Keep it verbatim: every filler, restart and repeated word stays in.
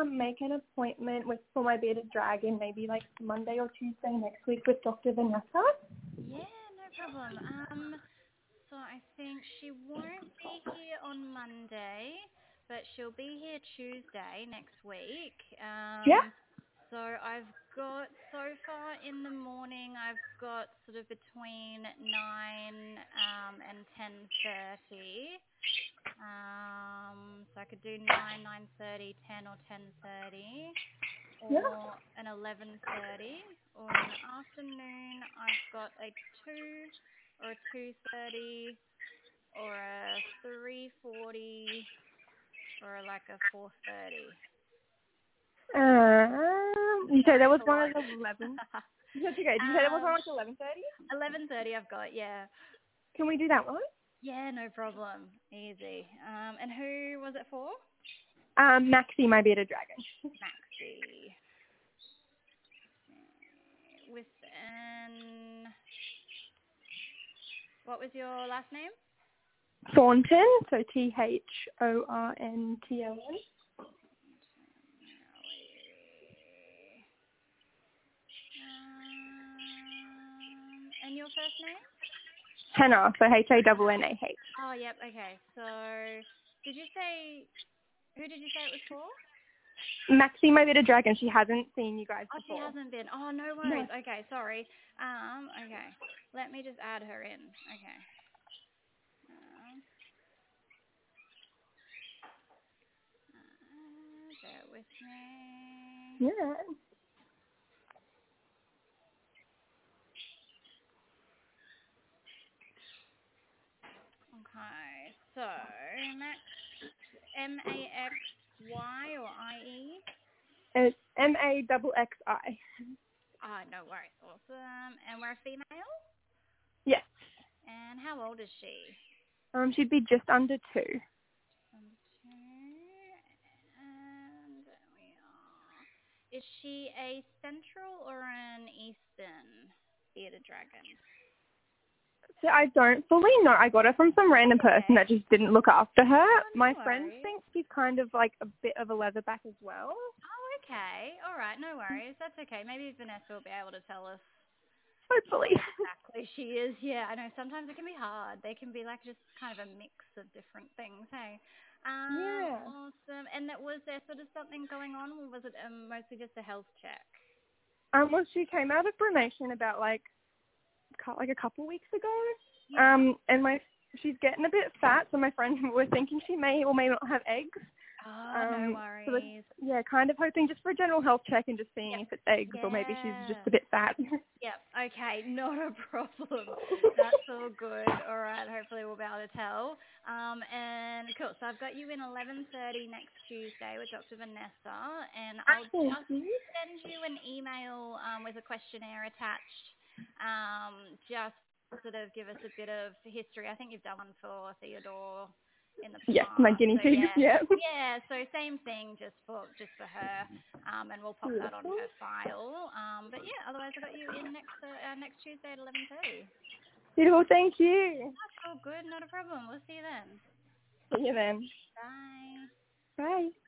um make an appointment with for my bearded dragon, maybe like Monday or Tuesday next week with Doctor Vanessa. Yeah, no problem. Um, so I think she won't be here on Monday, but she'll be here Tuesday next week. Yeah. Um, so I've got, so far in the morning, I've got sort of between nine um, and ten thirty. Um, so I could do nine, nine thirty, ten or ten thirty, Yeah. or an eleven thirty, or in the afternoon I've got a two or a two thirty, or a three forty, or like a four thirty. Um, you said Sorry, there was it's a one lot. at eleven. That's okay. Did you say there was one um, at eleven thirty? eleven thirty I've got, yeah. Can we do that one? Yeah, no problem. Easy. Um, and who was it for? Um, Maxie, my bearded dragon. Maxie. With an... What was your last name? Thornton, so T H O R N T O N. Um, and your first name? Hannah, so H A N N A H. Oh, yep. Okay. So, did you say who did you say it was for? Maxie, my bearded dragon, she hasn't seen you guys Oh, she before. hasn't been. Oh, no No. worries. Okay, sorry. Um, okay. Let me just add her in. Okay. Um, uh, bear with me. Yeah. Okay. So, Max, M A X Y or I E? It's M A X X I. Oh, no worries. Awesome. And we're a female? Yes. And how old is she? Um, she'd be just under two. Number two. And we are. Is she a central or an eastern bearded dragon? So I don't fully know. I got her from some random person Okay. that just didn't look after her. Oh, My no friends worries. think she's kind of like a bit of a leatherback as well. Oh, okay. All right, no worries. That's okay. Maybe Vanessa will be able to tell us Hopefully. what exactly she is. Yeah, I know sometimes it can be hard. They can be like just kind of a mix of different things. Hey, um, Yeah. awesome. And that was there sort of something going on, or was it um, mostly just a health check? Um, well, she came out of brumation about like cou- like a couple weeks ago. Yeah. Um, and my she's getting a bit fat, so my friends were thinking she may or may not have eggs. Oh, no Um, so we're, worries. yeah, kind of hoping just for a general health check and just seeing Yep. if it's eggs or maybe she's just Yeah. a bit fat. Yep. Okay. Not a problem. That's all good. All right. Hopefully we'll be able to tell. Um, and cool. So I've got you in eleven thirty next Tuesday with Doctor Vanessa, and I'll Thank just you. send you an email um, with a questionnaire attached. Um, just sort of give us a bit of history. I think you've done one for Theodore in the Yes, my past. guinea So pigs, yeah, yeah. yeah. So same thing, just for just for her, um, and we'll pop that on Beautiful. her file. Um, but yeah, otherwise I got you in next uh, uh, next Tuesday at eleven thirty. Beautiful, thank you. That's all good, not a problem. We'll see you then. See you then. Bye. Bye.